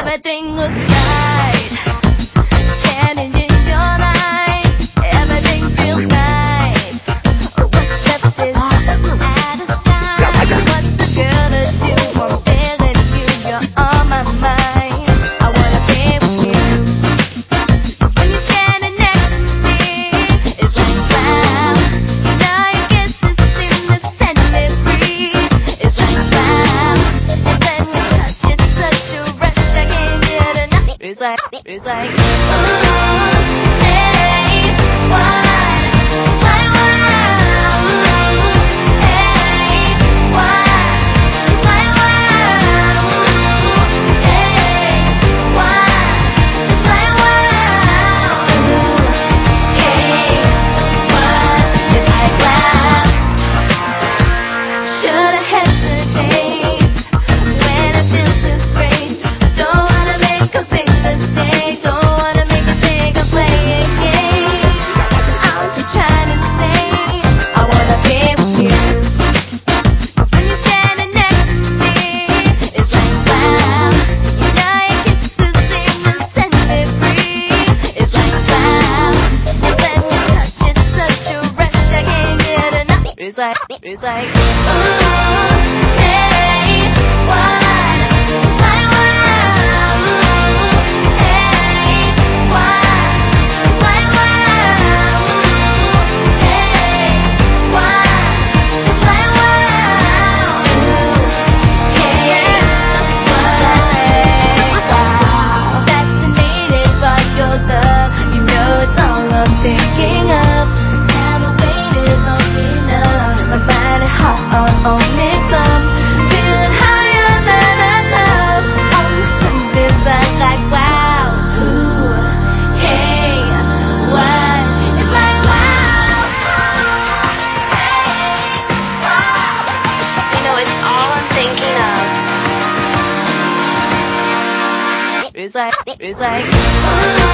Everything looks right. Standing in your light. Everything feels nice. What's left is out of sight. What's a girl to do? I'm feeling you. You're on my mind. I wanna be with you. When you're standing next to me, it's like wow. You know your kisses seem to set me free. It's like wow. And then we touch, it's such a rush. I can't get enough. It's like ooh, hey, what? It's like wow. Hey, what? It's like wow. Hey, what? It's like wow. Hey, what? It's like wow. Should I hesitate when it feels this great? Don't wanna make a big mistake. Don't wanna make a mistake of playing games. I'm just trying to say I wanna be with you. When you're standing next to me, it's like wow. You know your kisses seem to set me free. It's like wow. And when we touch, it's such a rush. I can't get enough. It's like ooh, hey, what? It's like wow. Hey, what? It's like wow. Hey, what? It's like wow. Yeah, wow. Fascinated by your love. You know it's all I'm thinking of. Never waited long enough. My body hot on mix up. Feeling higher than a cloud. On the surface I like wow. Ooh, hey, what? It's like wow. You know it's all I'm thinking of. It's like ooh.